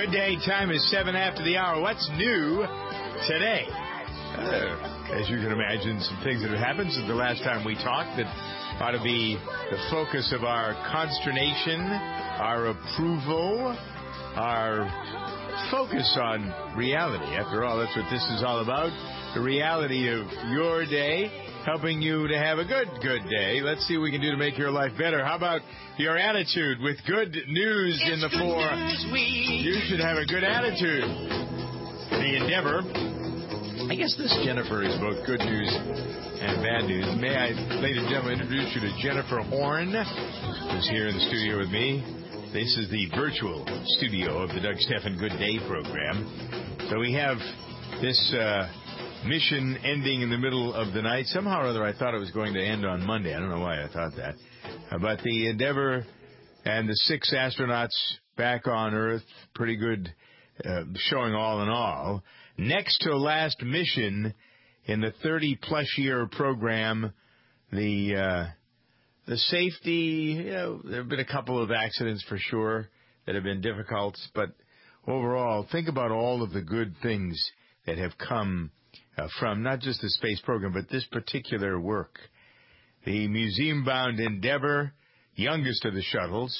Good day. Time is 7 after the hour. What's new today? As you can imagine, some things that have happened since the last time we talked that ought to be the focus of our consternation, our approval, our focus on reality. After all, that's what this is all about. The reality of your day, helping you to have a good day. Let's see what we can do to make your life better. How about your attitude with good news in the fore? You should have a good attitude. The Endeavor. I guess this Jennifer is both good news and bad news. May I, ladies and gentlemen, introduce you to Jennifer Horn, who's here in the studio with me. This is the virtual studio of the Doug Stephan Good Day program. So we have this mission ending in the middle of the night. Somehow or other, I thought it was going to end on Monday. I don't know why I thought that. But the Endeavor and the 6 astronauts back on Earth, pretty good showing all in all. Next to last mission in the 30-plus year program, the safety, there have been a couple of accidents for sure that have been difficult, but overall, think about all of the good things that have come from not just the space program, but this particular work. The museum-bound Endeavor, youngest of the shuttles,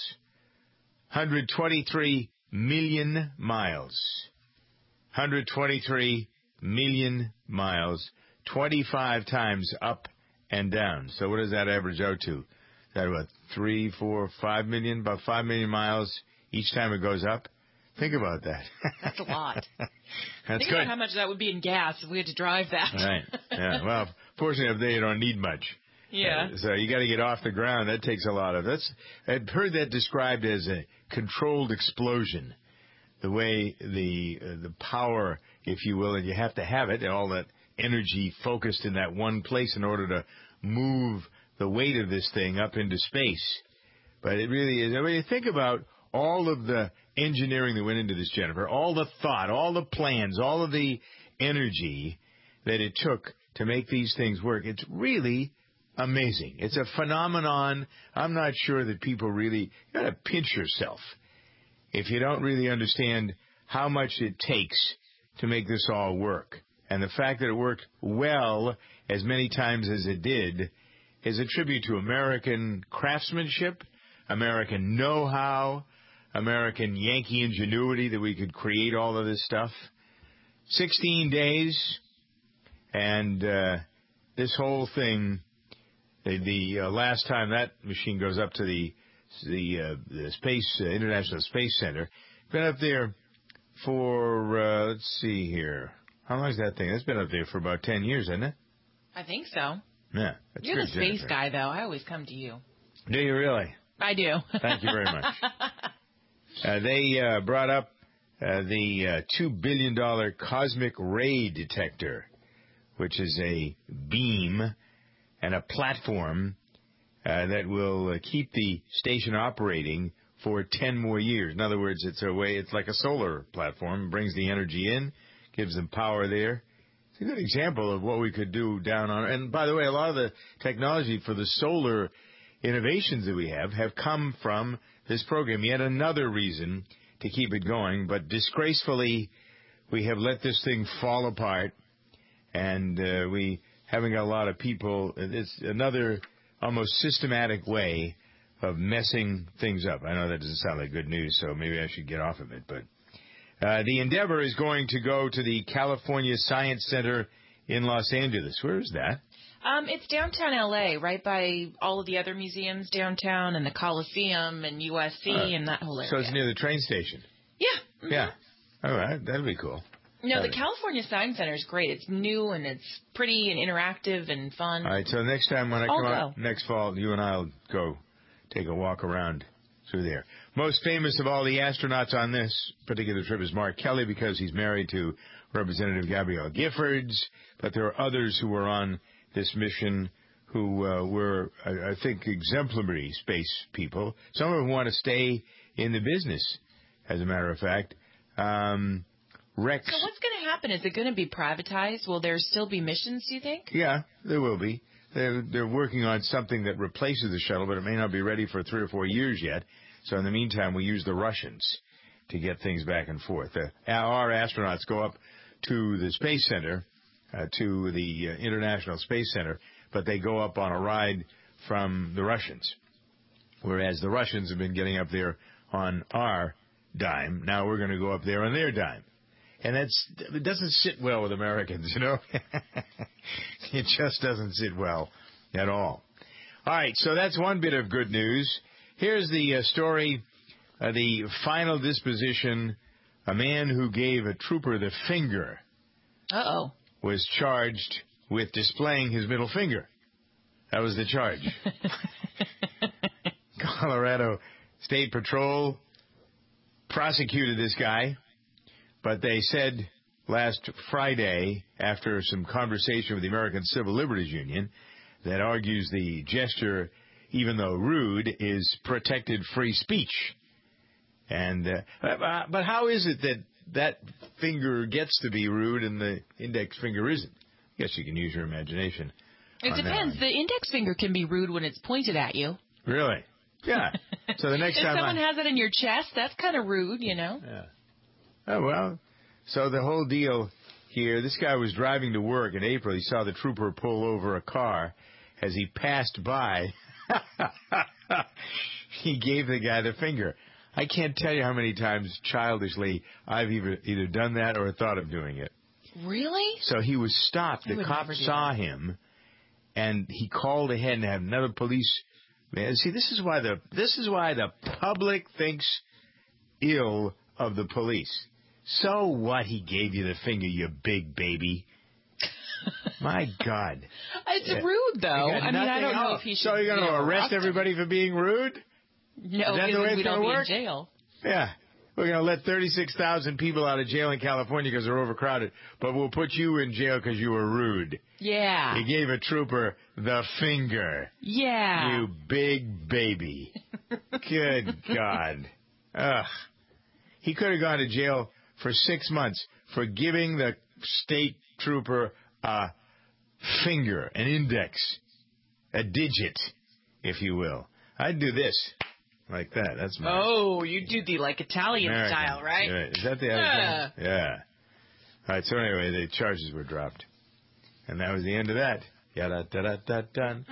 123 million miles. 123 million miles, 25 times up and down. So what does that average out to? Is that about 3, 4, 5 million? About 5 million miles each time it goes up? Think about that. That's a lot. That's Think good. about how much that would be in gas if we had to drive that. Right. Yeah. Well, fortunately, they don't need much. Yeah. So you got to get off the ground. That takes a lot of. I've heard that described as a controlled explosion. The way the power, if you will, and you have to have it, all that energy focused in that one place in order to move the weight of this thing up into space. But it really is. When you think about all of the engineering that went into this, Jennifer, all the thought, all the plans, all of the energy that it took to make these things work, it's really amazing. It's a phenomenon. I'm not sure that people really, you got to pinch yourself if you don't really understand how much it takes to make this all work. And the fact that it worked well as many times as it did is a tribute to American craftsmanship, American know-how, American Yankee ingenuity that we could create all of this stuff. 16 days, and this whole thing, the last time that machine goes up to the space International Space Center, been up there for let's see here, how long is that thing? It's been up there for about 10 years, hasn't it? I think so. Yeah, that's You're good, the space Jennifer. guy, though. I always come to you. Do you really? I do. Thank you very much. They brought up the $2 billion cosmic ray detector, which is a beam and a platform that will keep the station operating for 10 more years. In other words, it's like a solar platform. It brings the energy in, gives them power there. It's a good example of what we could do down on. And by the way, a lot of the technology for the solar innovations that we have come from this program. Yet another reason to keep it going. But disgracefully, we have let this thing fall apart, and we haven't got a lot of people. It's another almost systematic way of messing things up. I know that doesn't sound like good news, so maybe I should get off of it. But the Endeavor is going to go to the California Science Center in Los Angeles. Where is that? It's downtown L.A., right by all of the other museums downtown and the Coliseum and USC and that whole area. So it's near the train station? Yeah. Mm-hmm. Yeah. All right. That'll be cool. No, the California Science Center is great. It's new and it's pretty and interactive and fun. All right. So next time when I come out next fall, you and I will go take a walk around through there. Most famous of all the astronauts on this particular trip is Mark Kelly because he's married to Representative Gabrielle Giffords. But there are others who were on this mission who were, I think, exemplary space people. Some of them want to stay in the business, as a matter of fact. Rex. So what's going to happen? Is it going to be privatized? Will there still be missions, do you think? Yeah, there will be. They're working on something that replaces the shuttle, but it may not be ready for 3 or 4 years yet. So in the meantime, we use the Russians to get things back and forth. Our astronauts go up to the Space Center, to the International Space Center, but they go up on a ride from the Russians, whereas the Russians have been getting up there on our dime. Now we're going to go up there on their dime. And it doesn't sit well with Americans, you know. It just doesn't sit well at all. All right, so that's one bit of good news. Here's the story, the final disposition. A man who gave a trooper the finger was charged with displaying his middle finger. That was the charge. Colorado State Patrol prosecuted this guy. But they said last Friday, after some conversation with the American Civil Liberties Union, that argues the gesture, even though rude, is protected free speech. And but how is it that finger gets to be rude and the index finger isn't? I guess you can use your imagination. It depends. The index finger can be rude when it's pointed at you. Really? Yeah. So the next time someone has it in your chest, that's kind of rude, you know. Yeah. Oh, well, so the whole deal here, this guy was driving to work in April. He saw the trooper pull over a car. As he passed by, he gave the guy the finger. I can't tell you how many times, childishly, I've either done that or thought of doing it. Really? So he was stopped. The cop saw him, and he called ahead and had another police man. See, this is why the public thinks ill of the police. So what? He gave you the finger, you big baby. My God. It's rude, though. I mean, I don't know if he should. So you're going to arrest everybody for being rude? No, because we don't be in jail. Yeah. We're going to let 36,000 people out of jail in California because they're overcrowded, but we'll put you in jail because you were rude. Yeah. You gave a trooper the finger. Yeah. You big baby. Good God. Ugh. He could have gone to jail for 6 months for giving the state trooper a finger, an index, a digit, if you will. I'd do this, like that. That's my... Oh, you do the, Italian American style, right? Is that the other thing? Yeah. All right, so anyway, the charges were dropped. And that was the end of that. Yada-da-da-da-dun.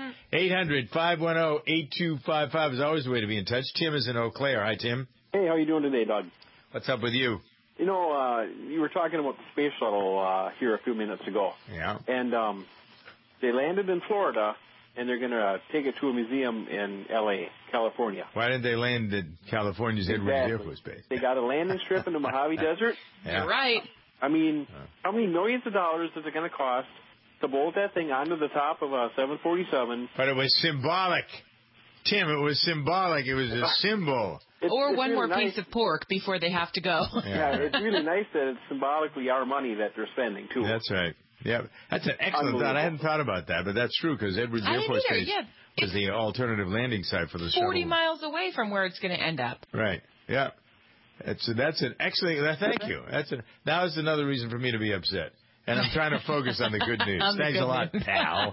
800-510-8255 is always the way to be in touch. Tim is in Eau Claire. Hi, Tim. Hey, how you doing today, Doug? What's up with you? You know, you were talking about the space shuttle here a few minutes ago. Yeah. And they landed in Florida, and they're going to take it to a museum in L.A., California. Why didn't they land at California's Edwards Air Force Base? They got a landing strip in the Mojave Desert. Yeah. You're right. I mean, how many millions of dollars is it going to cost to bolt that thing onto the top of a 747? But it was symbolic. Tim, it was symbolic. It was a symbol. It's one really more nice. piece of pork before they have to go. Yeah, it's really nice that it's symbolically our money that they're spending, too. That's right. Yeah, that's an excellent thought. I hadn't thought about that, but that's true, because Edwards Air Force Base was the alternative landing site for the shuttle. 40 miles away from where it's going to end up. Right. Yeah. That's an excellent... Thank you. That was another reason for me to be upset. And I'm trying to focus on the good news. Thanks a lot, pal.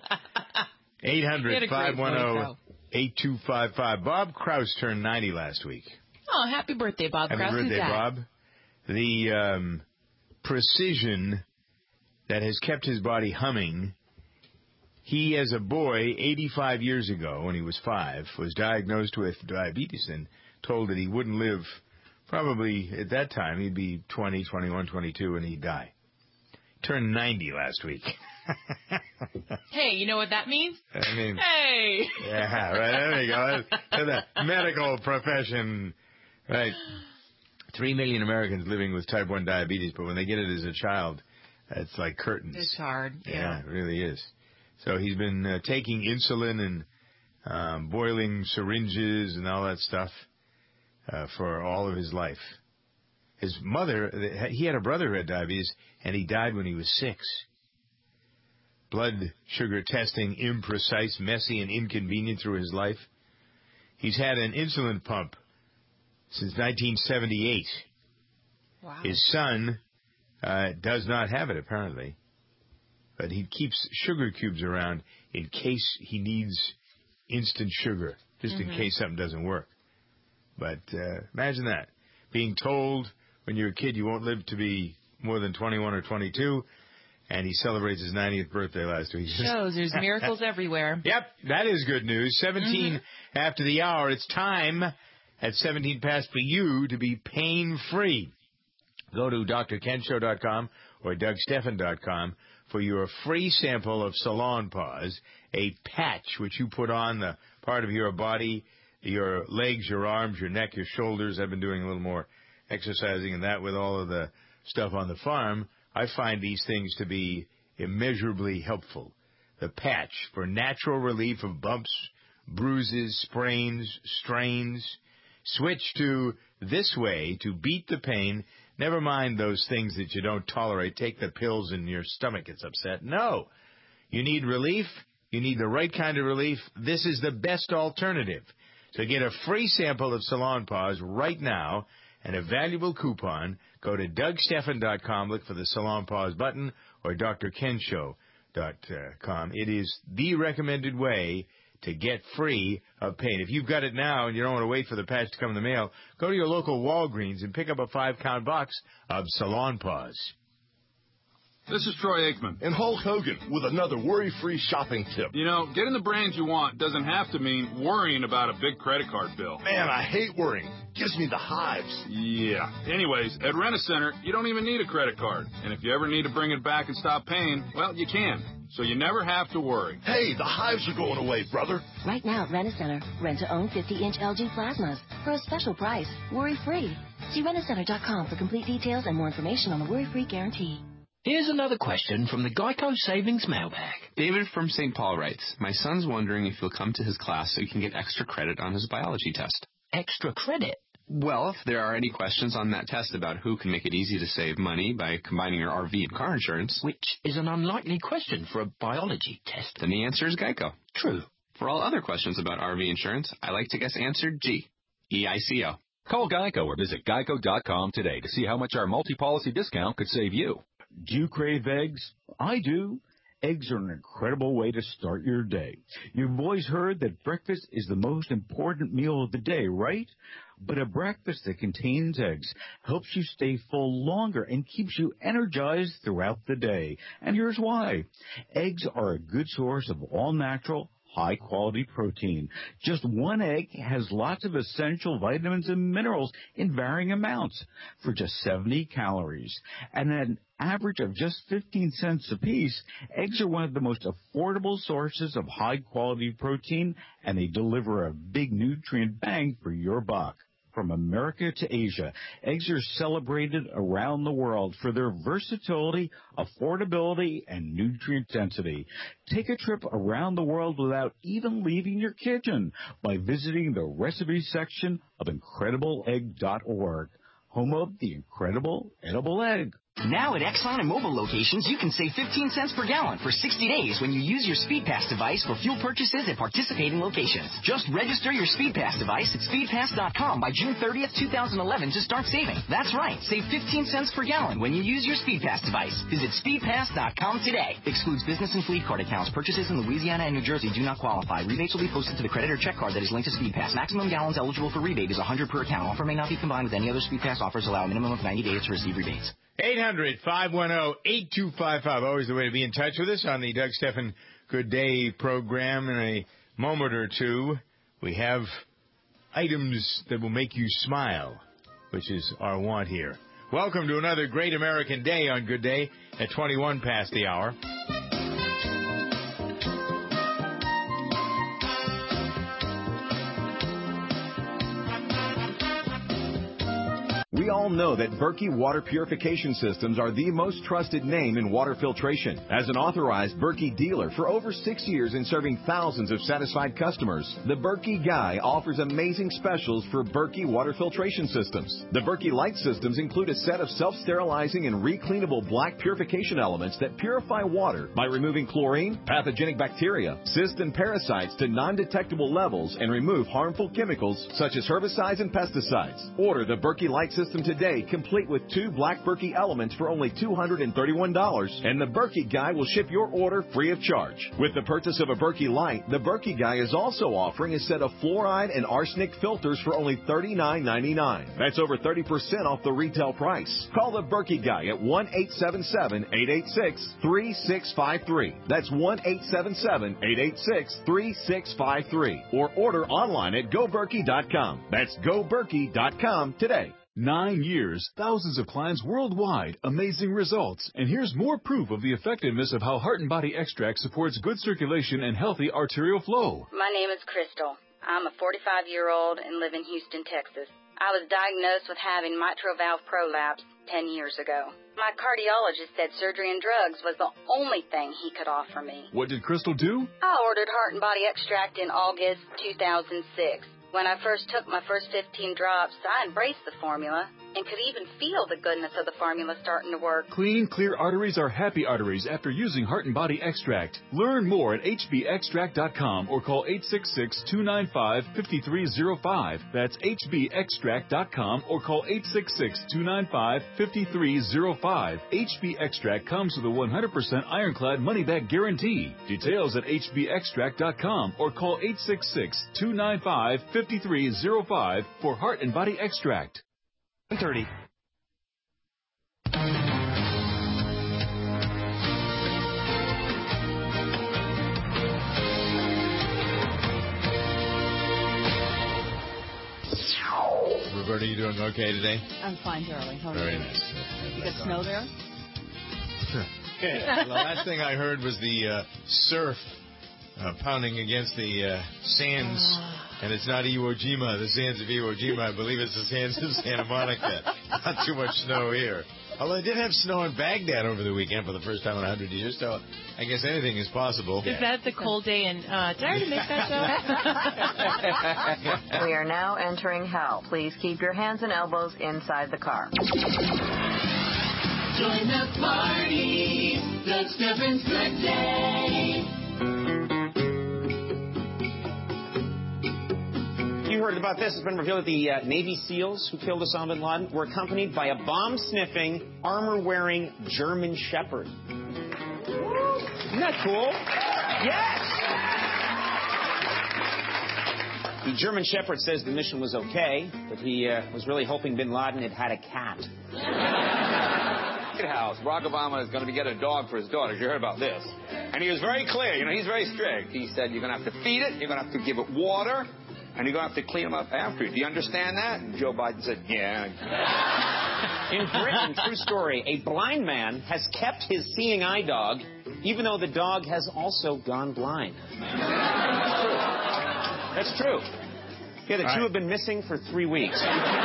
800-510-8255. Bob Krause turned 90 last week. Oh, happy birthday, Bob Krause. Happy birthday, Bob. The precision that has kept his body humming. He, as a boy, 85 years ago, when he was 5, was diagnosed with diabetes and told that he wouldn't live. Probably at that time, he'd be 20, 21, 22, and he'd die. Turned 90 last week. Hey, you know what that means? I mean, hey. Yeah, right. There you go. The medical profession, right? 3 million Americans living with type 1 diabetes, but when they get it as a child, it's like curtains. It's hard. Yeah, it really is. So he's been taking insulin and boiling syringes and all that stuff for all of his life. His mother, he had a brother who had diabetes, and he died when he was 6. Blood sugar testing imprecise, messy, and inconvenient through his life. He's had an insulin pump since 1978. Wow. His son does not have it, apparently. But he keeps sugar cubes around in case he needs instant sugar, just in case something doesn't work. But imagine that. being told when you're a kid you won't live to be more than 21 or 22, and he celebrates his 90th birthday last week. Shows there's miracles everywhere. Yep, that is good news. 17 after the hour. It's time at 17 past for you to be pain-free. Go to drkenshow.com or dougstephan.com for your free sample of Salonpas, a patch which you put on the part of your body, your legs, your arms, your neck, your shoulders. I've been doing a little more exercising and that with all of the stuff on the farm. I find these things to be immeasurably helpful. The patch for natural relief of bumps, bruises, sprains, strains. Switch to this way to beat the pain. Never mind those things that you don't tolerate. Take the pills and your stomach gets upset. No. You need relief. You need the right kind of relief. This is the best alternative. So get a free sample of Salonpas right now and a valuable coupon. Go to DougStephan.com, look for the Salonpas button, or drkenshow.com. It is the recommended way to get free of pain. If you've got it now and you don't want to wait for the patch to come in the mail, go to your local Walgreens and pick up a 5-count box of Salonpas. This is Troy Aikman. And Hulk Hogan with another worry-free shopping tip. You know, getting the brands you want doesn't have to mean worrying about a big credit card bill. Man, I hate worrying. Gives me the hives. Yeah. Anyways, at Rent-A-Center, you don't even need a credit card. And if you ever need to bring it back and stop paying, well, you can. So you never have to worry. Hey, the hives are going away, brother. Right now at Rent-A-Center, rent-to-own 50-inch LG plasmas for a special price, worry-free. See rentacenter.com for complete details and more information on the worry-free guarantee. Here's another question from the Geico Savings Mailbag. David from St. Paul writes, my son's wondering if he'll come to his class so he can get extra credit on his biology test. Extra credit? Well, if there are any questions on that test about who can make it easy to save money by combining your RV and car insurance, which is an unlikely question for a biology test, then the answer is Geico. True. For all other questions about RV insurance, I like to guess answer G, EICO. Call Geico or visit geico.com today to see how much our multi-policy discount could save you. Do you crave eggs? I do. Eggs are an incredible way to start your day. You've always heard that breakfast is the most important meal of the day, right? But a breakfast that contains eggs helps you stay full longer and keeps you energized throughout the day. And here's why. Eggs are a good source of all-natural, high-quality protein. Just one egg has lots of essential vitamins and minerals in varying amounts for just 70 calories. And an average of just 15 cents apiece, eggs are one of the most affordable sources of high-quality protein, and they deliver a big nutrient bang for your buck. From America to Asia, eggs are celebrated around the world for their versatility, affordability, and nutrient density. Take a trip around the world without even leaving your kitchen by visiting the recipe section of IncredibleEgg.org, home of the incredible edible egg. Now at Exxon and Mobil locations, you can save 15 cents per gallon for 60 days when you use your SpeedPass device for fuel purchases at participating locations. Just register your SpeedPass device at speedpass.com by June 30th, 2011 to start saving. That's right, save 15 cents per gallon when you use your SpeedPass device. Visit speedpass.com today. Excludes business and fleet card accounts. Purchases in Louisiana and New Jersey do not qualify. Rebates will be posted to the credit or check card that is linked to SpeedPass. Maximum gallons eligible for rebate is 100 per account. Offer may not be combined with any other SpeedPass offers. Allow a minimum of 90 days to receive rebates. 800-510-8255. Always the way to be in touch with us on the Doug Stephan Good Day program. In a moment or two, we have items that will make you smile, which is our want here. Welcome to another great American day on Good Day at 21 past the hour. We all know that Berkey Water Purification Systems are the most trusted name in water filtration. As an authorized Berkey dealer for over 6 years and serving thousands of satisfied customers, the Berkey Guy offers amazing specials for Berkey Water Filtration Systems. The Berkey Light Systems include a set of self-sterilizing and recleanable black purification elements that purify water by removing chlorine, pathogenic bacteria, cysts, and parasites to non-detectable levels and remove harmful chemicals such as herbicides and pesticides. Order the Berkey Light system today, complete with 2 Black Berkey elements for only $231, and the Berkey Guy will ship your order free of charge. With the purchase of a Berkey Light, the Berkey Guy is also offering a set of fluoride and arsenic filters for only $39.99. That's over 30% off the retail price. Call the Berkey Guy at 1-877-886-3653. That's 1-877-886-3653. Or order online at GoBerkey.com. That's GoBerkey.com today. 9 years, thousands of clients worldwide, amazing results. And here's more proof of the effectiveness of how Heart and Body Extract supports good circulation and healthy arterial flow. My name is Crystal. I'm a 45-year-old and live in Houston, Texas. I was diagnosed with having mitral valve prolapse 10 years ago. My cardiologist said surgery and drugs was the only thing he could offer me. What did Crystal do? I ordered Heart and Body Extract in August 2006. When I first took my first 15 drops, I embraced the formula and could even feel the goodness of the formula starting to work. Clean, clear arteries are happy arteries after using Heart and Body Extract. Learn more at hbextract.com or call 866-295-5305. That's hbextract.com or call 866-295-5305. HB Extract comes with a 100% ironclad money-back guarantee. Details at hbextract.com or call 866-295-5305 for Heart and Body Extract. 30. Roberta, you doing okay today? I'm fine, darling. How are Very you? nice. You got snow there? The last thing I heard was the surf pounding against the sands. And it's not Iwo Jima, the sands of Iwo Jima. I believe it's the sands of Santa Monica. Not too much snow here. Although I did have snow in Baghdad over the weekend for the first time in 100 years, so I guess anything is possible. Is that the cold day in... did I already make that joke? We are now entering hell. Please keep your hands and elbows inside the car. Join the party. Doug Steffens birthday. You heard about this. It's been revealed that the Navy SEALs who killed Osama bin Laden were accompanied by a bomb-sniffing, armor-wearing German Shepherd. Isn't that cool? Yes! The German Shepherd says the mission was okay, but he was really hoping bin Laden had had a cat. White House, Barack Obama is going to get a dog for his daughters. You heard about this. And he was very clear. You know, he's very strict. He said, you're going to have to feed it, you're going to have to give it water, and you're going to have to clean them up after it. Do you understand that? And Joe Biden said, yeah. In Britain, true story, a blind man has kept his seeing eye dog, even though the dog has also gone blind. That's true. Yeah, the two have been missing for 3 weeks.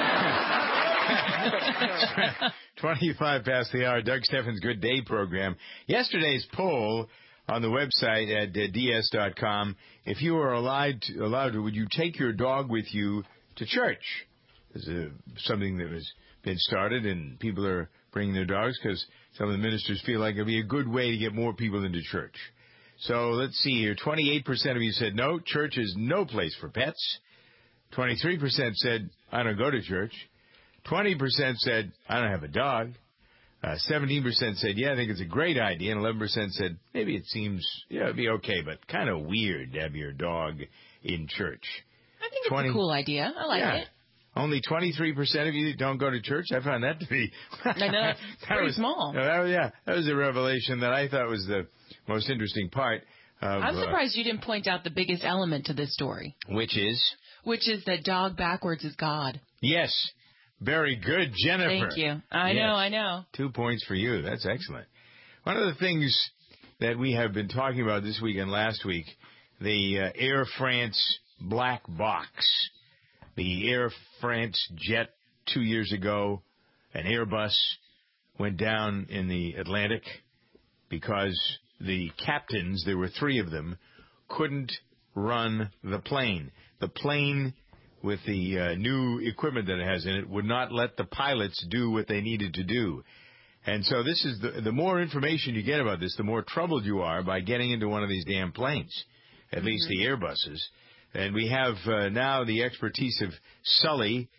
25 past the hour, Doug Steffens' Good Day program. Yesterday's poll on the website at ds.com, if you were allowed to, would you take your dog with you to church? This is something that has been started, and people are bringing their dogs because some of the ministers feel like it would be a good way to get more people into church. So let's see here. 28% of you said no, church is no place for pets. 23% said, I don't go to church. 20% said, I don't have a dog. 17% said, yeah, I think it's a great idea. And 11% said, maybe it seems, yeah, it'd be okay, but kind of weird to have your dog in church. I think it's a cool idea. I like it. Only 23% of you don't go to church? I found that to be... I know, it's pretty small. That was a revelation that I thought was the most interesting part. I'm surprised you didn't point out the biggest element to this story. Which is? Which is that dog backwards is God. Yes. Very good, Jennifer. Thank you. I know. 2 points for you. That's excellent. One of the things that we have been talking about this week and last week, the Air France black box. The Air France jet 2 years ago, an Airbus, went down in the Atlantic because the captains, there were 3 of them, couldn't run the plane. The plane, with the new equipment that it has in it, would not let the pilots do what they needed to do. And so this is the more information you get about this, the more troubled you are by getting into one of these damn planes, at least the Airbuses. And we have now the expertise of Sully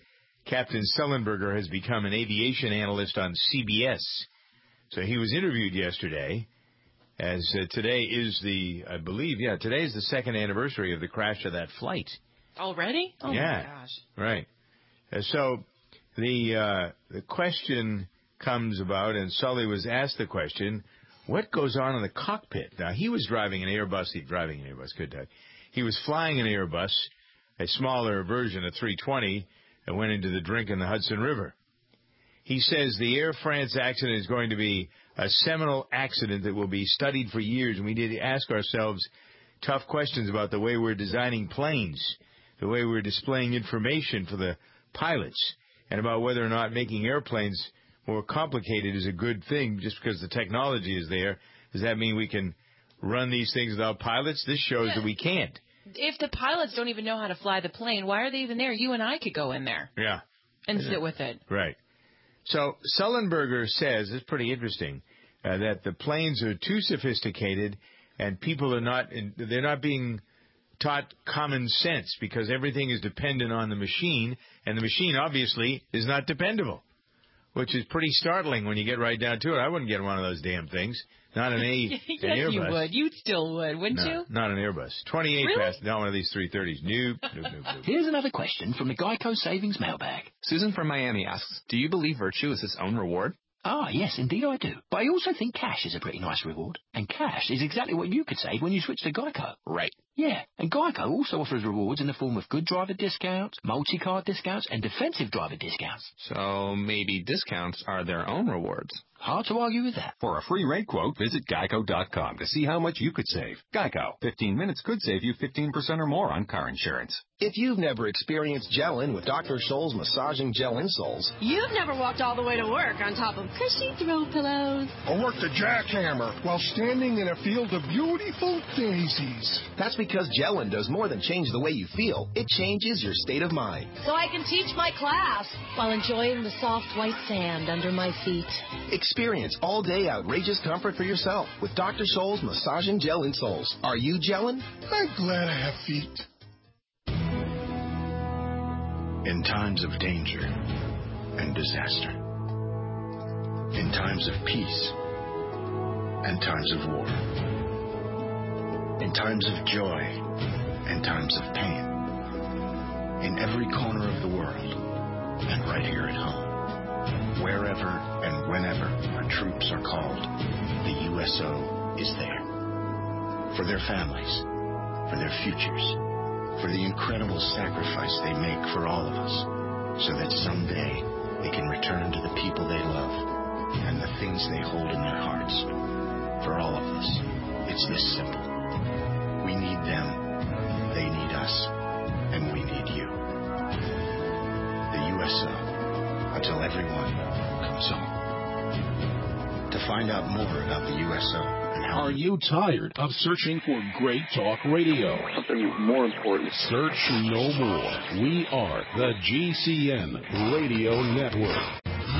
Captain Sullenberger has become an aviation analyst on CBS. So he was interviewed yesterday, as today is today is the second anniversary of the crash of that flight. Already? Oh, yeah. My gosh. Right. So the question comes about, and Sully was asked the question, what goes on in the cockpit? Now, he was driving an Airbus. He was flying an Airbus, a smaller version of 320, that went into the drink in the Hudson River. He says the Air France accident is going to be a seminal accident that will be studied for years, and we need to ask ourselves tough questions about the way we're designing planes, the way we're displaying information for the pilots, and about whether or not making airplanes more complicated is a good thing just because the technology is there. Does that mean we can run these things without pilots? This shows that we can't. If the pilots don't even know how to fly the plane, why are they even there? You and I could go in there. Yeah. And sit with it. Right. So Sullenberger says, it's pretty interesting, that the planes are too sophisticated and people are they're not being taught common sense because everything is dependent on the machine, and the machine obviously is not dependable, which is pretty startling when you get right down to it. I wouldn't get one of those damn things. Not an Yes, Airbus. you would. You still would, wouldn't No, you? not an Airbus. 28 Really? past, not one of these 330s. Nope. Here's another question from the Geico Savings Mailbag. Susan from Miami asks, do you believe virtue is its own reward? Ah, yes, indeed I do. But I also think cash is a pretty nice reward. And cash is exactly what you could save when you switch to Geico. Right. Yeah, and Geico also offers rewards in the form of good driver discounts, multi-card discounts, and defensive driver discounts. So maybe discounts are their own rewards. Hard to argue with that. For a free rate quote, visit Geico.com to see how much you could save. Geico. 15 minutes could save you 15% or more on car insurance. If you've never experienced gel-in with Dr. Scholl's massaging gel insoles, You've never walked all the way to work on top of cushy throw pillows. Or worked a jackhammer while standing in a field of beautiful daisies. that's because gel-in does more than change the way you feel. It changes your state of mind. So I can teach my class while enjoying the soft white sand under my feet. Experience all-day outrageous comfort for yourself with Dr. Scholl's massaging gel insoles. Are you gelling? I'm glad I have feet. In times of danger and disaster, in times of peace and times of war, in times of joy and times of pain, in every corner of the world and right here at home, wherever and whenever our troops are called, the USO is there. For their families, for their futures, for the incredible sacrifice they make for all of us, so that someday they can return to the people they love and the things they hold in their hearts. For all of us, it's this simple. We need them, they need us, and we need you. The USO, until everyone comes home. To find out more about the USO, are you tired of searching for great talk radio? Something more important. Search no more. We are the GCN Radio Network.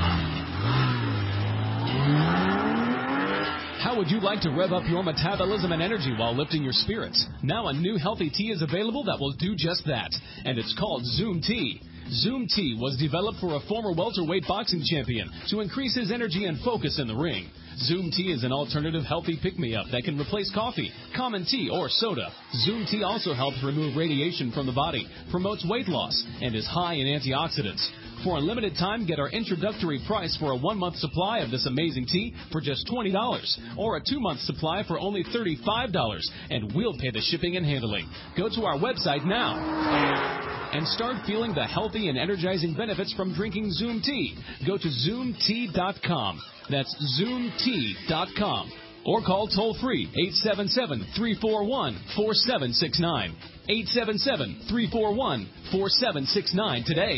How would you like to rev up your metabolism and energy while lifting your spirits? Now a new healthy tea is available that will do just that, and it's called Zoom Tea. Zoom Tea was developed for a former welterweight boxing champion to increase his energy and focus in the ring. Zoom Tea is an alternative healthy pick-me-up that can replace coffee, common tea, or soda. Zoom Tea also helps remove radiation from the body, promotes weight loss, and is high in antioxidants. For a limited time, get our introductory price for a 1-month supply of this amazing tea for just $20, or a 2-month supply for only $35, and we'll pay the shipping and handling. Go to our website now and start feeling the healthy and energizing benefits from drinking Zoom Tea. Go to ZoomTea.com. That's ZoomTea.com. Or call toll-free 877-341-4769. 877-341-4769 today.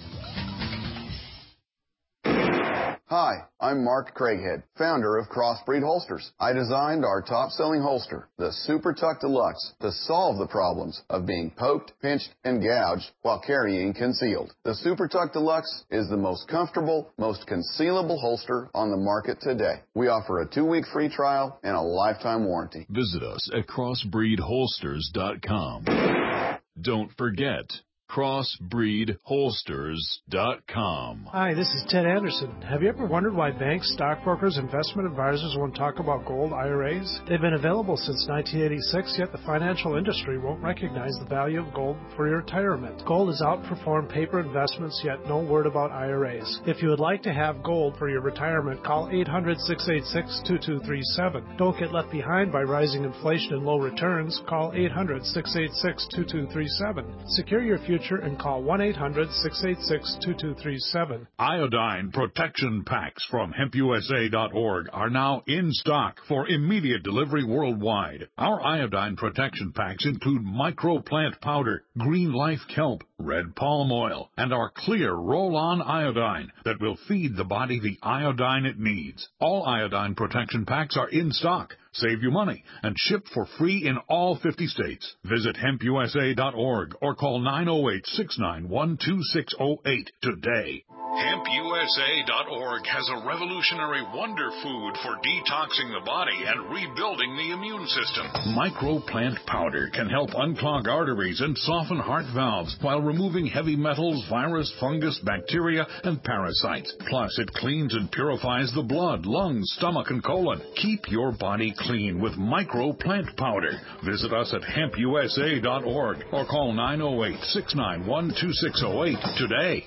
Hi, I'm Mark Craighead, founder of Crossbreed Holsters. I designed our top-selling holster, the Super Tuck Deluxe, to solve the problems of being poked, pinched, and gouged while carrying concealed. The Super Tuck Deluxe is the most comfortable, most concealable holster on the market today. We offer a 2-week free trial and a lifetime warranty. Visit us at crossbreedholsters.com. Don't forget, CrossbreedHolsters.com. Hi, this is Ted Anderson. Have you ever wondered why banks, stockbrokers, investment advisors won't talk about gold IRAs? They've been available since 1986, yet the financial industry won't recognize the value of gold for your retirement. Gold has outperformed paper investments, yet no word about IRAs. If you would like to have gold for your retirement, call 800-686-2237. Don't get left behind by rising inflation and low returns. Call 800-686-2237. Secure your future and call 1-800-686-2237. Iodine protection packs from HempUSA.org are now in stock for immediate delivery worldwide. Our iodine protection packs include microplant powder, green life kelp, red palm oil, and our clear roll-on iodine that will feed the body the iodine it needs. All iodine protection packs are in stock. Save you money and ship for free in all 50 states. Visit HempUSA.org or call 908-691-2608 today. HempUSA.org has a revolutionary wonder food for detoxing the body and rebuilding the immune system. Microplant powder can help unclog arteries and soften heart valves while removing heavy metals, virus, fungus, bacteria, and parasites. Plus, it cleans and purifies the blood, lungs, stomach, and colon. Keep your body clean with Microplant powder. Visit us at HempUSA.org or call 908-691-2608 today.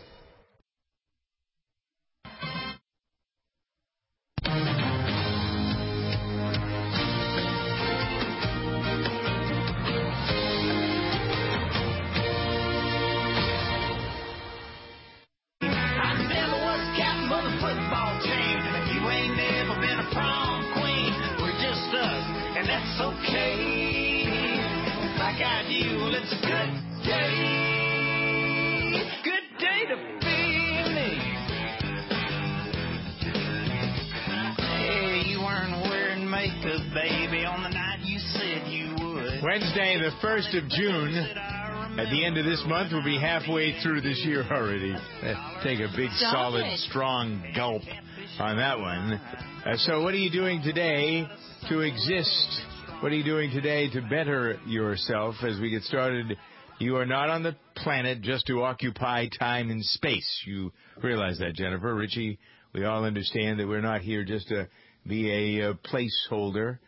Wednesday, the 1st of June. At the end of this month, we'll be halfway through this year already. Take a big, solid, strong gulp on that one. So what are you doing today to exist? What are you doing today to better yourself as we get started? You are not on the planet just to occupy time and space. You realize that, Jennifer. Richie, we all understand that we're not here just to be a placeholder.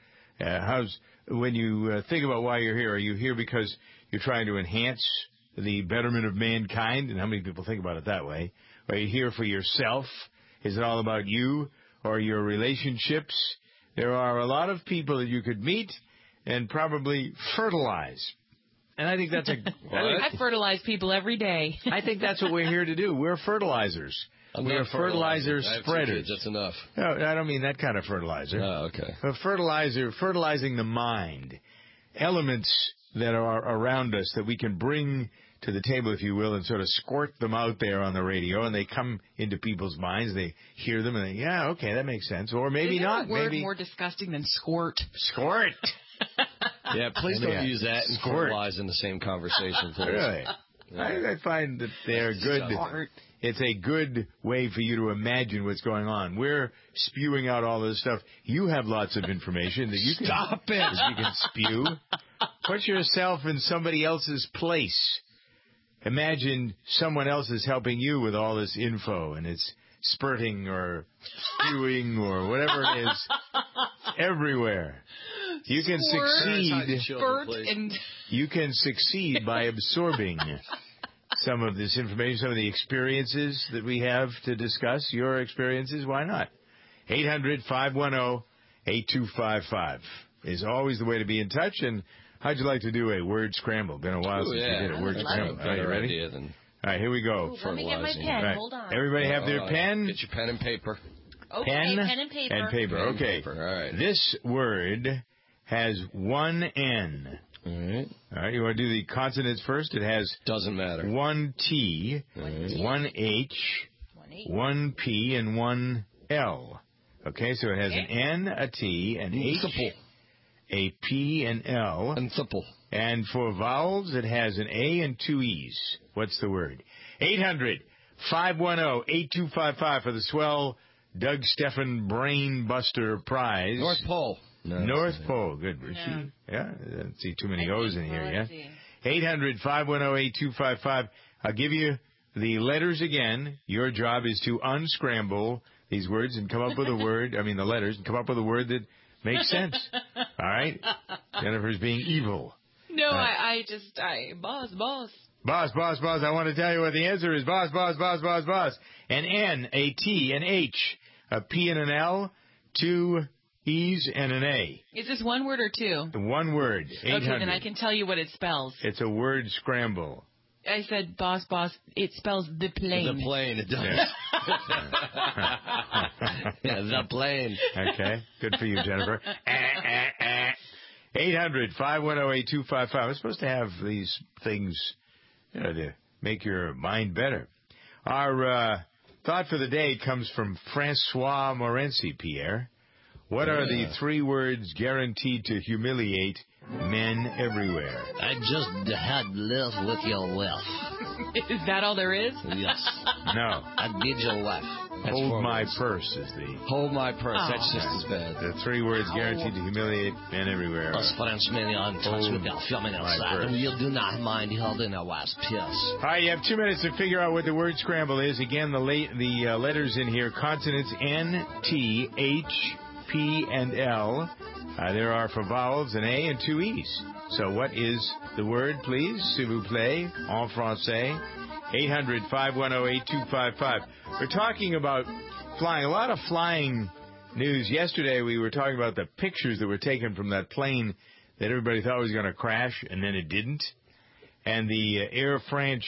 When you think about why you're here, are you here because you're trying to enhance the betterment of mankind? And how many people think about it that way? Are you here for yourself? Is it all about you or your relationships? There are a lot of people that you could meet and probably fertilize. And I think that's I fertilize people every day. I think that's what we're here to do. We're fertilizers. We're fertilizer spreaders. That's enough. No, I don't mean that kind of fertilizer. Oh, okay. Fertilizing the mind. Elements that are around us that we can bring to the table, if you will, and sort of squirt them out there on the radio, and they come into people's minds. They hear them, and they, yeah, okay, that makes sense. Or maybe not. Isn't that word more disgusting than squirt? Squirt. Yeah, please don't use that and fertilize in the same conversation, please. Really? I find that they're good. It's a good way for you to imagine what's going on. We're spewing out all this stuff. You have lots of information that you can you can spew. Put yourself in somebody else's place. Imagine someone else is helping you with all this info, and it's spurting or spewing or whatever it is everywhere. You can succeed. You can succeed by absorbing some of this information, some of the experiences that we have to discuss. Your experiences, why not? 800-510-8255 is always the way to be in touch. And how'd you like to do a word scramble? Been a while since we did a word scramble. All right, you ready? All right, here we go. Let me get my pen. Right. Hold on. Everybody have their pen? Get your pen and paper. Okay, pen and paper. And paper. Okay. All right. This word has one N. All right. All right. You want to do the consonants first? It has doesn't matter. One T, one H, one P, and one L. Okay. So it has an N, a T, an H, a P, and L. And simple. And for vowels, it has an A and two E's. What's the word? 800-510-8255 for the swell Doug Steffen Brain Buster Prize. North Pole. No, North Pole. Good, Richie. Yeah, I don't see too many O's in here, yeah? 800-510-8255. I'll give you the letters again. Your job is to unscramble these words and come up with a word, the letters, and come up with a word that makes sense. All right? Jennifer's being evil. No, boss. Boss, I want to tell you what the answer is. Boss. An N, a T, an H, a P and an L, 2 E's and an A. Is this one word or two? One word. 800. Okay, then I can tell you what it spells. It's a word scramble. I said boss. It spells the plane. The plane, it does. Yeah, the plane. Okay, good for you, Jennifer. 800-510-8255. I'm supposed to have these things, to make your mind better. Our thought for the day comes from Francois Morency, Pierre. What are the 3 words guaranteed to humiliate men everywhere? I just had left with your wife. Is that all there is? Yes. No. I did your wife. Hold my purse is the... Hold my purse. Oh. That's just as bad. The 3 words guaranteed to humiliate men everywhere. Us Frenchmen are in touch with our feminine side, and we do not mind holding our wife's purse. All right, you have 2 minutes to figure out what the word scramble is. Again, the letters in here, consonants N, T, H, P, and L. There are for vowels an A and 2 E's. So what is the word, please? S'il vous plaît, en français. 800-510-8255. We're talking about flying. A lot of flying news. Yesterday we were talking about the pictures that were taken from that plane that everybody thought was going to crash, and then it didn't. And the Air France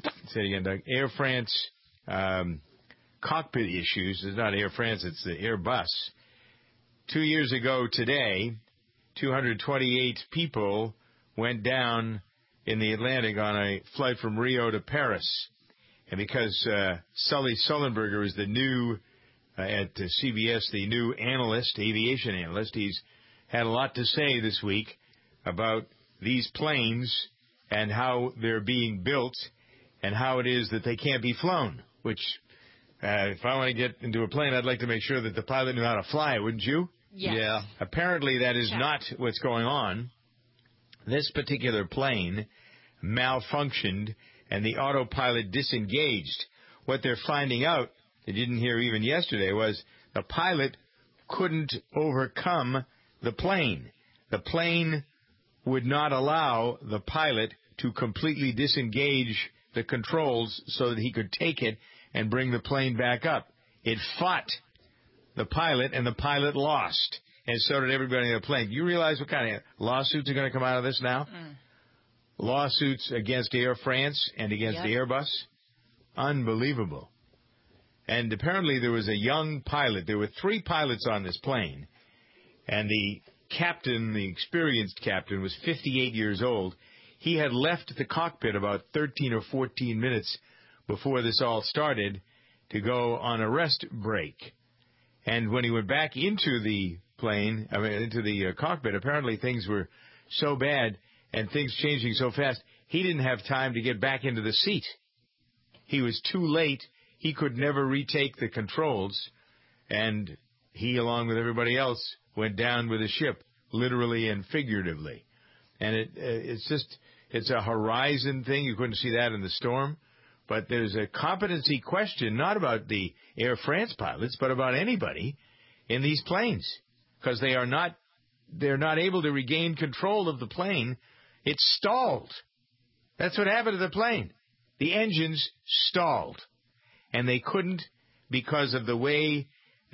cockpit issues. It's not Air France, it's the Airbus. 2 years ago today, 228 people went down in the Atlantic on a flight from Rio to Paris. And because Sully Sullenberger is the new, at CBS, the new aviation analyst, he's had a lot to say this week about these planes and how they're being built and how it is that they can't be flown, which, if I want to get into a plane, I'd like to make sure that the pilot knew how to fly, wouldn't you? Yes. Yeah. Apparently that is not what's going on. This particular plane malfunctioned and the autopilot disengaged. What they're finding out, they didn't hear even yesterday, was the pilot couldn't overcome the plane. The plane would not allow the pilot to completely disengage the controls so that he could take it and bring the plane back up. It fought the pilot, and the pilot lost. And so did everybody in the plane. Do you realize what kind of lawsuits are going to come out of this now? Lawsuits against Air France and against the Airbus? Unbelievable. And apparently there was a young pilot. There were 3 pilots on this plane. And the captain, the experienced captain, was 58 years old. He had left the cockpit about 13 or 14 minutes before this all started to go on a rest break. And when he went back into the plane, into the cockpit, apparently things were so bad and things changing so fast, he didn't have time to get back into the seat. He was too late. He could never retake the controls, and he, along with everybody else, went down with the ship, literally and figuratively. And it's a horizon thing. You couldn't see that in the storm. But there's a competency question, not about the Air France pilots, but about anybody in these planes, because they're not able to regain control of the plane. It's stalled. That's what happened to the plane. The engines stalled, and they couldn't, because of the way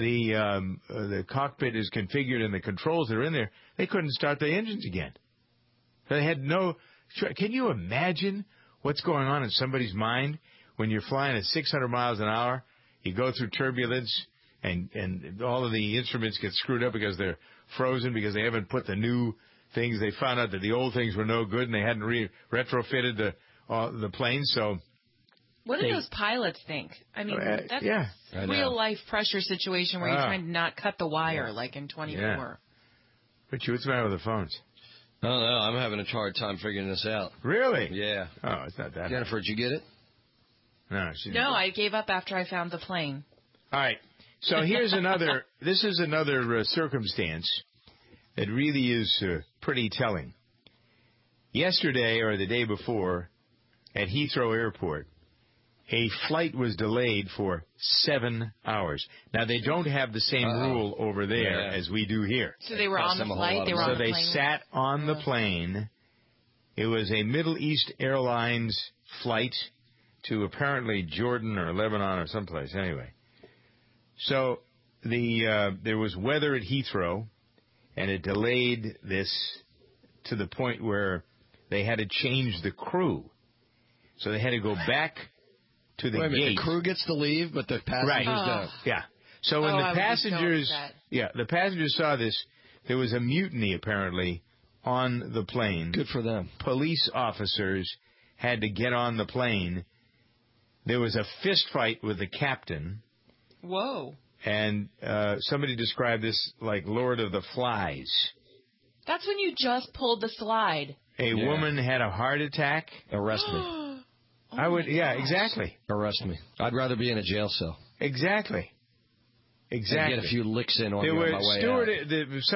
the cockpit is configured and the controls that are in there. They couldn't start the engines again. They had no. Can you imagine what's going on in somebody's mind when you're flying at 600 miles an hour? You go through turbulence, and all of the instruments get screwed up because they're frozen, because they haven't put the new things. They found out that the old things were no good, and they hadn't retrofitted the plane. So, what do those pilots think? I mean, that's a real-life pressure situation where you're trying to not cut the wire like in 24. Yeah. But what's the matter with the phones? I don't know. I'm having a hard time figuring this out. Really? Yeah. Oh, it's not that. Jennifer, did you get it? No, No, I gave up after I found the plane. All right. So here's another. This is another circumstance that really is pretty telling. Yesterday or the day before, at Heathrow Airport, a flight was delayed for 7 hours. Now, they don't have the same rule over there as we do here. So they were on the flight? So they sat on the plane. It was a Middle East Airlines flight to apparently Jordan or Lebanon or someplace. Anyway, so there was weather at Heathrow, and it delayed this to the point where they had to change the crew. So they had to go back to the gate. The crew gets to leave, but the passengers don't. Yeah. So when the passengers saw this, there was a mutiny apparently on the plane. Good for them. Police officers had to get on the plane. There was a fist fight with the captain. Whoa. And somebody described this like Lord of the Flies. That's when you just pulled the slide. A woman had a heart attack. Arrest me. I would, exactly. Arrest me. I'd rather be in a jail cell. Exactly. And get a few licks in on me on my way out.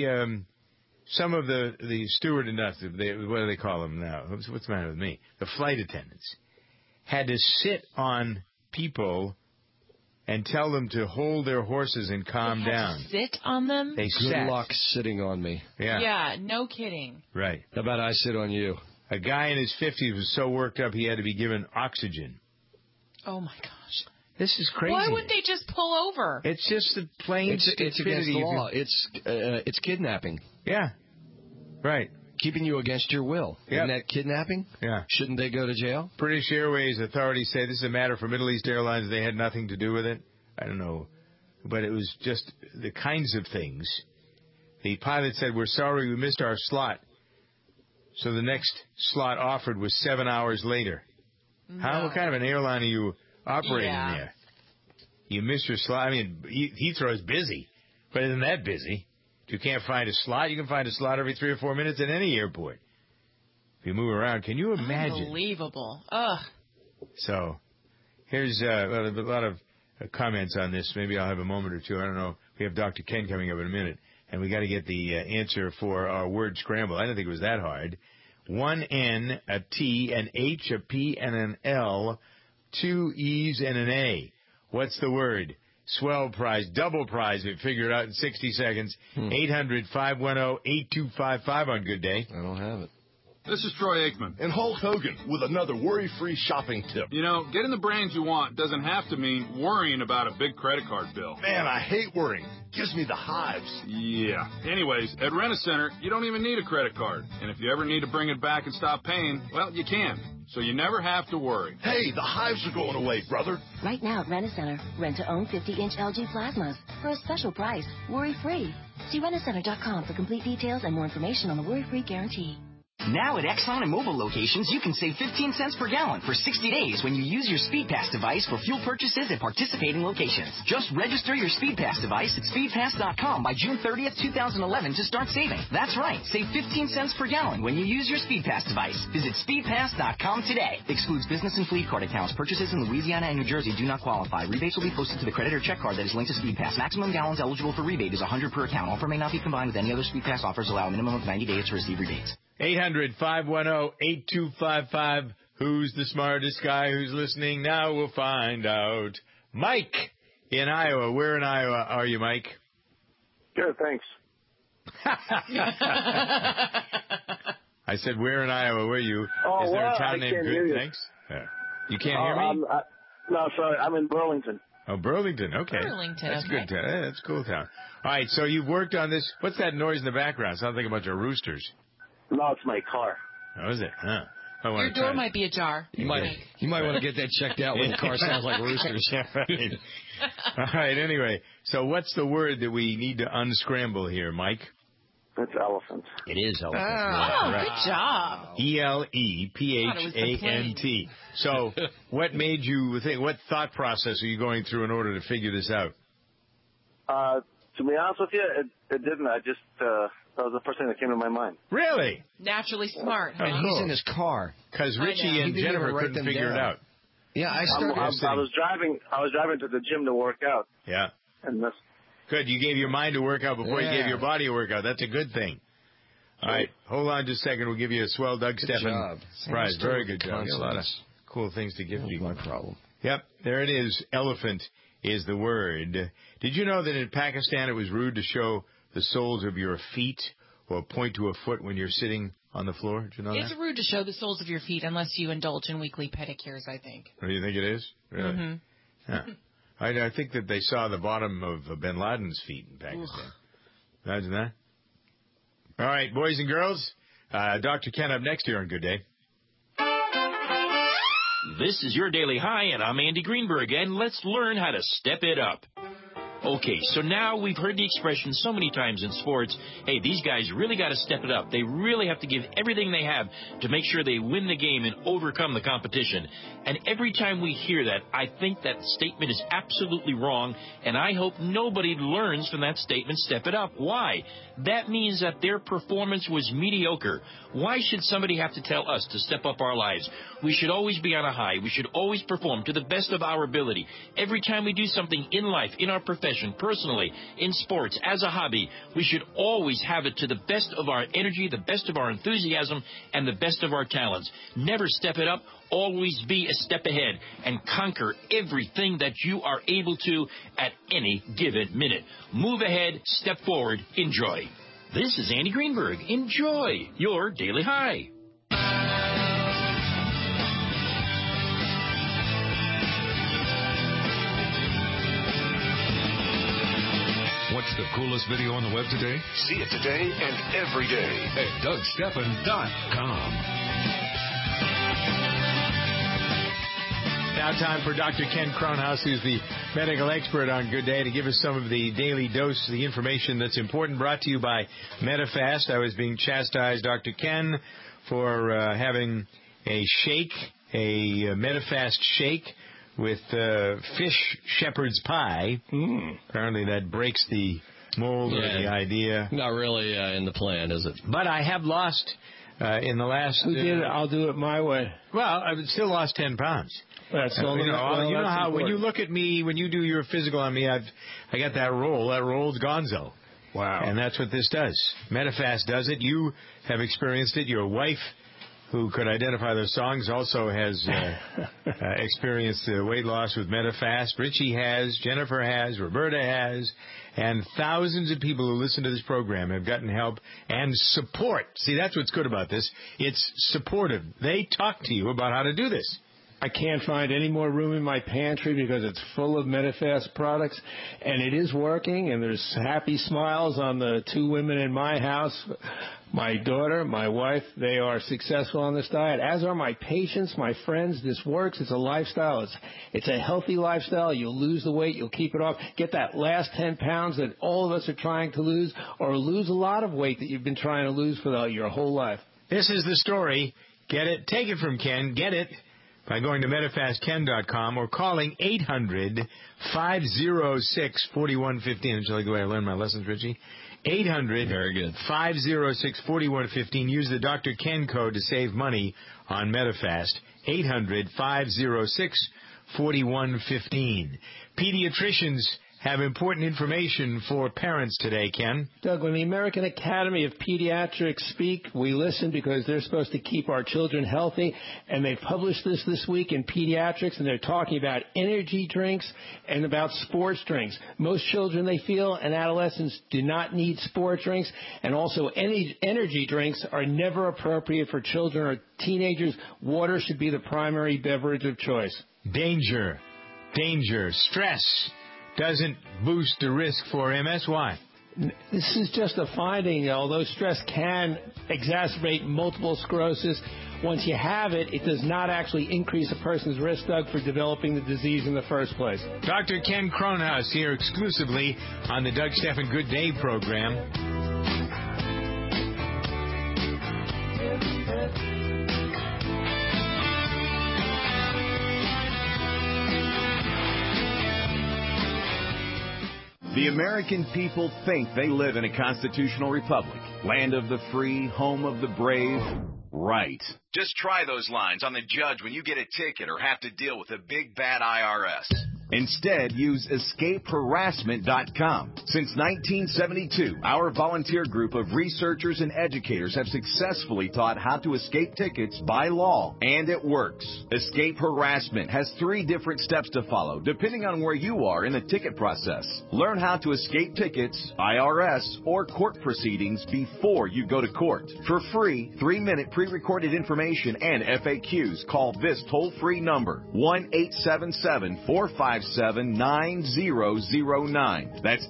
Some of the steward and what do they call them now? What's the matter with me? The flight attendants had to sit on people and tell them to hold their horses and calm down. To sit on them? They Good sat. luck sitting on me. Yeah. Yeah, no kidding. Right. How about I sit on you? A guy in his 50s was so worked up he had to be given oxygen. Oh, my gosh. This is crazy. Why wouldn't they just pull over? It's just the plain stupidity. It's against the law. It's kidnapping. Yeah. Right. Keeping you against your will. Yep. Isn't that kidnapping? Yeah. Shouldn't they go to jail? British Airways authorities say this is a matter for Middle East Airlines. They had nothing to do with it. I don't know. But it was just the kinds of things. The pilot said, "We're sorry we missed our slot." So the next slot offered was 7 hours later. No. What kind of an airline are you operating there? You missed your slot. I mean, Heathrow is busy, but isn't that busy? If you can't find a slot, you can find a slot every 3 or 4 minutes at any airport. If you move around, can you imagine? Unbelievable. Ugh. So here's a lot of comments on this. Maybe I'll have a moment or two. I don't know. We have Dr. Ken coming up in a minute. And we got to get the answer for our word scramble. I didn't think it was that hard. 1 N, a T, an H, a P, and an L, 2 E's, and an A. What's the word? Swell prize, double prize. We figure it out in 60 seconds. 800-510-8255 on Good Day. I don't have it. This is Troy Aikman. And Hulk Hogan with another worry-free shopping tip. You know, getting the brands you want doesn't have to mean worrying about a big credit card bill. Man, I hate worrying. Gives me the hives. Yeah. Anyways, at Rent-A-Center, you don't even need a credit card. And if you ever need to bring it back and stop paying, well, you can. So you never have to worry. Hey, the hives are going away, brother. Right now at Rent-A-Center, rent to own 50-inch LG plasmas for a special price, worry-free. See rentacenter.com for complete details and more information on the worry-free guarantee. Now at Exxon and Mobil locations, you can save 15 cents per gallon for 60 days when you use your SpeedPass device for fuel purchases at participating locations. Just register your SpeedPass device at speedpass.com by June 30th, 2011 to start saving. That's right. Save 15 cents per gallon when you use your SpeedPass device. Visit speedpass.com today. Excludes business and fleet card accounts. Purchases in Louisiana and New Jersey do not qualify. Rebates will be posted to the credit or check card that is linked to SpeedPass. Maximum gallons eligible for rebate is 100 per account. Offer may not be combined with any other SpeedPass offers. Allow a minimum of 90 days to receive rebates. 800-510-8255. Who's the smartest guy who's listening? Now we'll find out. Mike in Iowa. Where in Iowa are you, Mike? Good, thanks. I said, where in Iowa were you? Oh, is there a town I named can't Good? hear you. Thanks. You can't hear me? No, sorry. I'm in Burlington. Oh, Burlington. Okay. Burlington. That's okay. a good town. That's a cool town. All right, so you've worked on this. What's that noise in the background? Sounds like a bunch of roosters. No, it's my car. Oh, is it? Huh. Your door might be ajar. You might want to get that checked out when the car sounds like roosters. Right. All right, anyway. So what's the word that we need to unscramble here, Mike? It's elephant. It is elephant. Right. Good job. ELEPHANT. So what made you think, what thought process are you going through in order to figure this out? To be honest with you, it didn't. I just, that was the first thing that came to my mind. Really? Naturally smart. Oh, Huh? cool. He's in his car. Because Richie and Jennifer couldn't figure it out. Yeah, I was driving to the gym to work out. Yeah. And this. Good. You gave your mind a workout before you gave your body a workout. That's a good thing. All right, hold on just a second. We'll give you a swell Doug Stephan prize. Very good job. A lot of cool things to give people. My problem. Yep, there it is. Elephant is the word. Did you know that in Pakistan it was rude to show the soles of your feet or point to a foot when you're sitting on the floor? Did you know It's rude to show the soles of your feet unless you indulge in weekly pedicures, I think. Oh, you think it is? Really? Mm-hmm. Yeah. I think that they saw the bottom of bin Laden's feet in Pakistan. Imagine that. All right, boys and girls, Dr. Ken up next here on Good Day. This is your Daily High, and I'm Andy Greenberg, and let's learn how to step it up. Okay, so now we've heard the expression so many times in sports, hey, these guys really got to step it up. They really have to give everything they have to make sure they win the game and overcome the competition. And every time we hear that, I think that statement is absolutely wrong, and I hope nobody learns from that statement, step it up. Why? That means that their performance was mediocre. Why should somebody have to tell us to step up our lives? We should always be on a high. We should always perform to the best of our ability. Every time we do something in life, in our profession, personally, in sports, as a hobby, we should always have it to the best of our energy, the best of our enthusiasm, and the best of our talents. Never step it up. Always be a step ahead and conquer everything that you are able to at any given minute. Move ahead, step forward, enjoy. This is Andy Greenberg. Enjoy your Daily High. What's the coolest video on the web today? See it today and every day at DougStephan.com. Now time for Dr. Ken Kronhaus, who's the medical expert on Good Day, to give us some of the daily dose, the information that's important, brought to you by Medifast. I was being chastised, Dr. Ken, for having a shake, a Medifast shake with fish shepherd's pie. Apparently that breaks the mold or the idea. Not really in the plan, is it? But I have lost in the last... Who did it? I'll do it my way. Well, I've still lost 10 pounds. That's all. You know how important. When you look at me, when you do your physical on me, I got that roll. That roll's gonzo. Wow. And that's what this does. Medifast does it. You have experienced it. Your wife, who could identify those songs, also has experienced weight loss with Medifast. Richie has, Jennifer has, Roberta has, and thousands of people who listen to this program have gotten help and support. See, that's what's good about this. It's supportive. They talk to you about how to do this. I can't find any more room in my pantry because it's full of Medifast products, and it is working, and there's happy smiles on the two women in my house. My daughter, my wife, they are successful on this diet, as are my patients, my friends. This works. It's a lifestyle. It's a healthy lifestyle. You'll lose the weight. You'll keep it off. Get that last 10 pounds that all of us are trying to lose, or lose a lot of weight that you've been trying to lose for your whole life. This is the story. Get it. Take it from Ken. Get it by going to MedifastKen.com or calling 800-506-4115. Until I go away, I learn my lessons, Richie. 800-506-4115. Use the Dr. Ken code to save money on Medifast. 800-506-4115. Pediatricians have important information for parents today, Ken. Doug, when the American Academy of Pediatrics speak, we listen because they're supposed to keep our children healthy, and they published this week in Pediatrics, and they're talking about energy drinks and about sports drinks. Most children, they feel, and adolescents do not need sports drinks, and also energy drinks are never appropriate for children or teenagers. Water should be the primary beverage of choice. Danger. Stress doesn't boost the risk for MS. Why? This is just a finding. Although stress can exacerbate multiple sclerosis, once you have it, it does not actually increase a person's risk, Doug, for developing the disease in the first place. Dr. Ken Kronhaus here exclusively on the Doug Stephan Good Day program. The American people think they live in a constitutional republic, land of the free, home of the brave. Right. Just try those lines on the judge when you get a ticket or have to deal with a big bad IRS. Instead, use escapeharassment.com. Since 1972, our volunteer group of researchers and educators have successfully taught how to escape tickets by law, and it works. Escape Harassment has 3 different steps to follow, depending on where you are in the ticket process. Learn how to escape tickets, IRS, or court proceedings before you go to court. For free, 3-minute pre-recorded information and FAQs, call this toll-free number, 1-877-457-9009. That's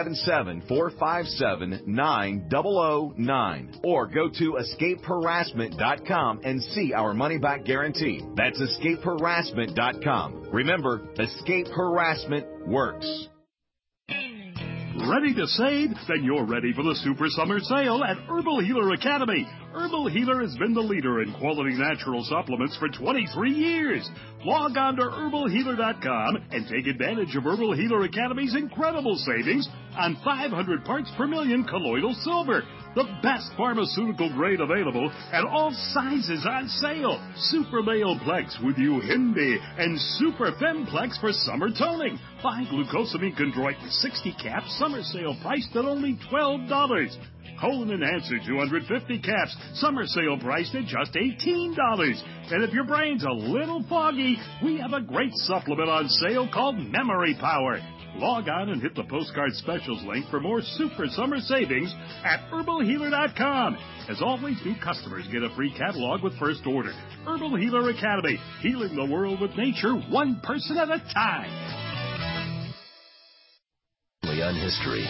877-457-9009. Or go to escapeharassment.com and see our money-back guarantee. That's escapeharassment.com. Remember, Escape Harassment works. Ready to save? Then you're ready for the Super Summer Sale at Herbal Healer Academy. Herbal Healer has been the leader in quality natural supplements for 23 years. Log on to herbalhealer.com and take advantage of Herbal Healer Academy's incredible savings on 500 parts per million colloidal silver, the best pharmaceutical grade available, and all sizes on sale. Super Male Plex with Uhindi and Super Femplex for summer toning. Buy glucosamine chondroitin 60 caps, summer sale priced at only $12. Colon Enhancer 250 caps, summer sale priced at just $18. And if your brain's a little foggy, we have a great supplement on sale called Memory Power. Log on and hit the postcard specials link for more super summer savings at herbalhealer.com. As always, new customers get a free catalog with first order. Herbal Healer Academy, healing the world with nature, one person at a time. On history.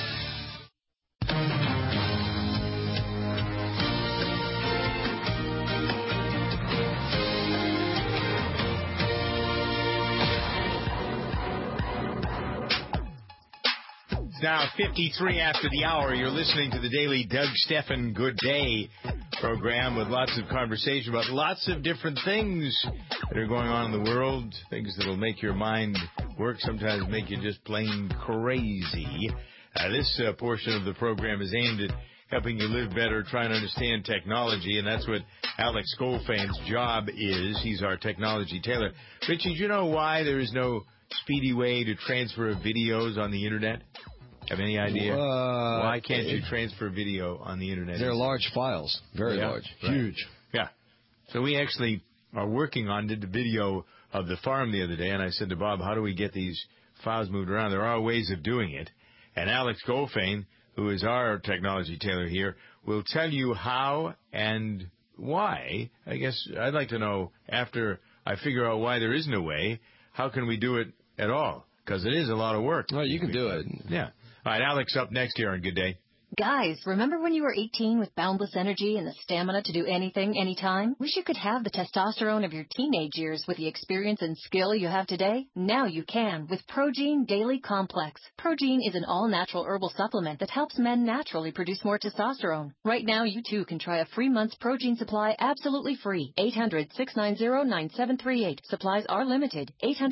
Now 53 after the hour. You're listening to the daily Doug Stephan Good Day program with lots of conversation about lots of different things that are going on in the world, things that will make your mind work, sometimes make you just plain crazy. This portion of the program is aimed at helping you live better, trying to understand technology, and that's what Alex Goldfain's job is. He's our technology tailor. Richie, do you know why there is no speedy way to transfer videos on the Internet? Have any idea? Why can't you transfer video on the Internet? They're large files. Very large. Right. Huge. Yeah. So we actually are working on, did the video of the farm the other day, and I said to Bob, how do we get these files moved around? There are ways of doing it. And Alex Goldfain, who is our technology tailor here, will tell you how and why. I guess I'd like to know, after I figure out why there isn't a way, how can we do it at all? Because it is a lot of work. Well, you can do it. Yeah. All right, Alex, up next here on Good Day. Guys, remember when you were 18 with boundless energy and the stamina to do anything, anytime? Wish you could have the testosterone of your teenage years with the experience and skill you have today? Now you can with Progene Daily Complex. Progene is an all-natural herbal supplement that helps men naturally produce more testosterone. Right now, you too can try a free month's Progene supply absolutely free. 800-690-9738. Supplies are limited.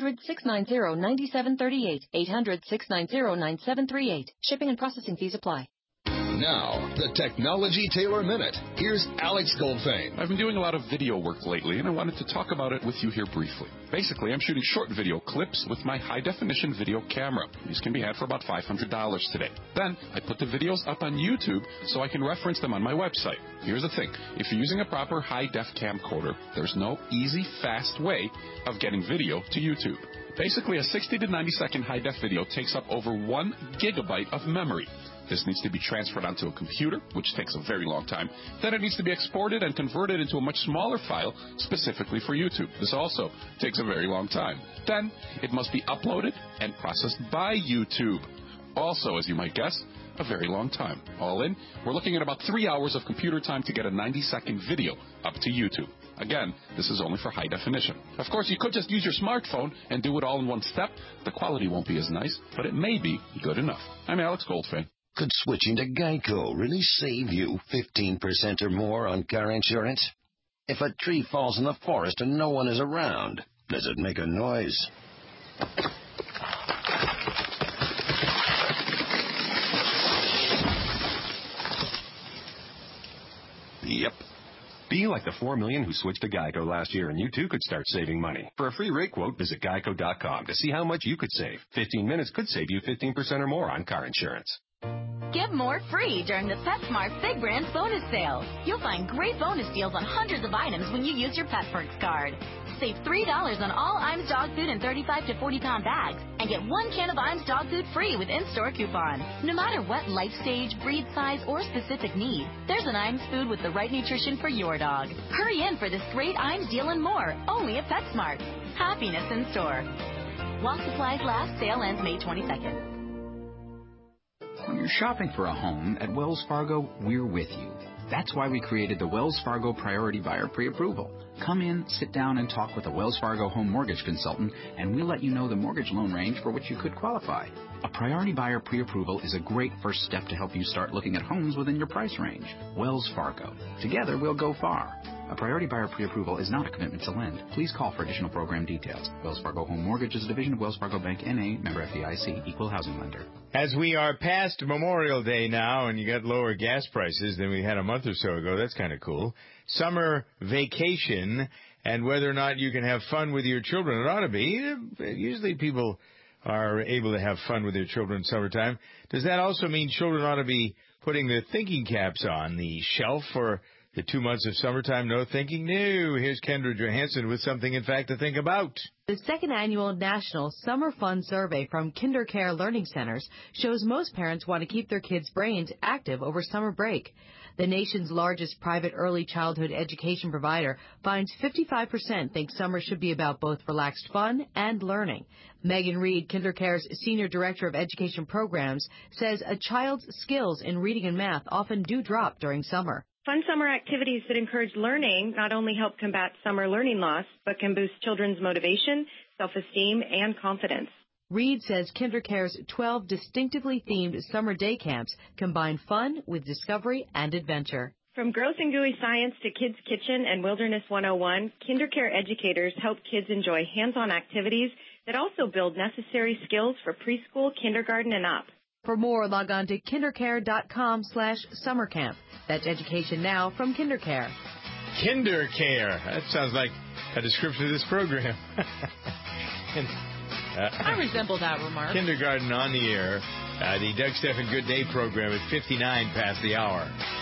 800-690-9738. 800-690-9738. Shipping and processing fees apply. Now, the Technology Tailor Minute. Here's Alex Goldfain. I've been doing a lot of video work lately, and I wanted to talk about it with you here briefly. Basically, I'm shooting short video clips with my high-definition video camera. These can be had for about $500 today. Then, I put the videos up on YouTube so I can reference them on my website. Here's the thing. If you're using a proper high-def camcorder, there's no easy, fast way of getting video to YouTube. Basically, a 60 to 90-second high-def video takes up over 1 gigabyte of memory. This needs to be transferred onto a computer, which takes a very long time. Then it needs to be exported and converted into a much smaller file specifically for YouTube. This also takes a very long time. Then it must be uploaded and processed by YouTube. Also, as you might guess, a very long time. All in, we're looking at about 3 hours of computer time to get a 90-second video up to YouTube. Again, this is only for high definition. Of course, you could just use your smartphone and do it all in one step. The quality won't be as nice, but it may be good enough. I'm Alex Goldfain. Could switching to Geico really save you 15% or more on car insurance? If a tree falls in the forest and no one is around, does it make a noise? Yep. Be like the 4 million who switched to Geico last year, and you too could start saving money. For a free rate quote, visit geico.com to see how much you could save. 15 minutes could save you 15% or more on car insurance. Get more free during the PetSmart Big Brands bonus sale. You'll find great bonus deals on hundreds of items when you use your PetPerks card. Save $3 on all Iams dog food and 35 to 40-pound bags, and get 1 can of Iams dog food free with in-store coupon. No matter what life stage, breed size, or specific need, there's an Iams food with the right nutrition for your dog. Hurry in for this great Iams deal and more, only at PetSmart. Happiness in store. While supplies last, sale ends May 22nd. When you're shopping for a home at Wells Fargo, we're with you. That's why we created the Wells Fargo Priority Buyer Pre-Approval. Come in, sit down, and talk with a Wells Fargo home mortgage consultant, and we'll let you know the mortgage loan range for which you could qualify. A Priority Buyer Pre-Approval is a great first step to help you start looking at homes within your price range. Wells Fargo. Together, we'll go far. A Priority Buyer Pre-Approval is not a commitment to lend. Please call for additional program details. Wells Fargo Home Mortgage is a division of Wells Fargo Bank, N.A., member FDIC, equal housing lender. As we are past Memorial Day now, and you got lower gas prices than we had a month or so ago, that's kind of cool. Summer vacation and whether or not you can have fun with your children. It ought to be. Usually people are able to have fun with their children in summertime. Does that also mean children ought to be putting their thinking caps on the shelf for the 2 months of summertime? No thinking? No. Here's Kendra Johansson with something, in fact, to think about. The second annual National Summer Fun Survey from KinderCare Learning Centers shows most parents want to keep their kids' brains active over summer break. The nation's largest private early childhood education provider finds 55% think summer should be about both relaxed fun and learning. Megan Reed, KinderCare's Senior Director of Education Programs, says a child's skills in reading and math often do drop during summer. Fun summer activities that encourage learning not only help combat summer learning loss, but can boost children's motivation, self-esteem, and confidence. Reed says KinderCare's 12 distinctively themed summer day camps combine fun with discovery and adventure. From Gross and Gooey Science to Kids Kitchen and Wilderness 101, KinderCare educators help kids enjoy hands-on activities that also build necessary skills for preschool, kindergarten, and up. For more, log on to kindercare.com/summercamp. That's education now from KinderCare. KinderCare. That sounds like a description of this program. I resemble that remark. Kindergarten on the air. The Doug Stephan Good Day program at 59 past the hour.